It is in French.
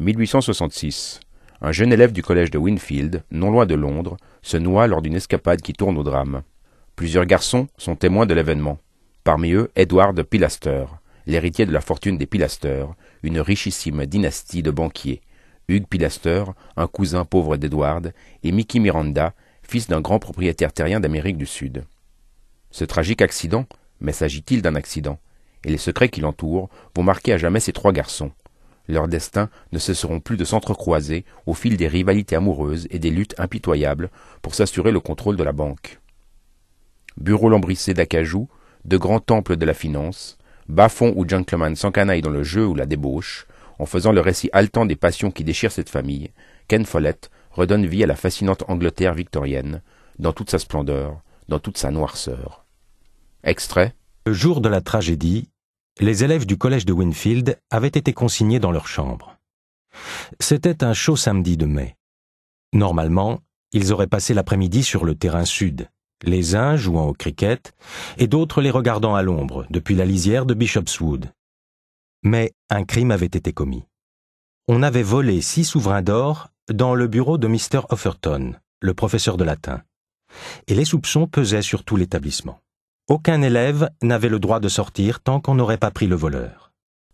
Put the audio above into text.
1866. Un jeune élève du collège de Winfield, non loin de Londres, se noie lors d'une escapade qui tourne au drame. Plusieurs garçons sont témoins de l'événement. Parmi eux, Edward Pilaster, l'héritier de la fortune des Pilaster, une richissime dynastie de banquiers. Hugh Pilaster, un cousin pauvre d'Edward, et Mickey Miranda, fils d'un grand propriétaire terrien d'Amérique du Sud. Ce tragique accident, mais s'agit-il d'un accident? Et les secrets qui l'entourent vont marquer à jamais ces trois garçons. Leurs destins ne cesseront plus de s'entrecroiser au fil des rivalités amoureuses et des luttes impitoyables pour s'assurer le contrôle de la banque. Bureaux lambrissés d'acajou, de grands temples de la finance, bas-fonds où gentlemen s'encanaillent dans le jeu ou la débauche, en faisant le récit haletant des passions qui déchirent cette famille, Ken Follett redonne vie à la fascinante Angleterre victorienne, dans toute sa splendeur, dans toute sa noirceur. Extrait. Le jour de la tragédie, les élèves du collège de Winfield avaient été consignés dans leur chambre. C'était un chaud samedi de mai. Normalement, ils auraient passé l'après-midi sur le terrain sud, les uns jouant au cricket et d'autres les regardant à l'ombre depuis la lisière de Bishopswood. Mais un crime avait été commis. On avait volé 6 souverains d'or dans le bureau de Mr. Offerton, le professeur de latin, et les soupçons pesaient sur tout l'établissement. Aucun élève n'avait le droit de sortir tant qu'on n'aurait pas pris le voleur.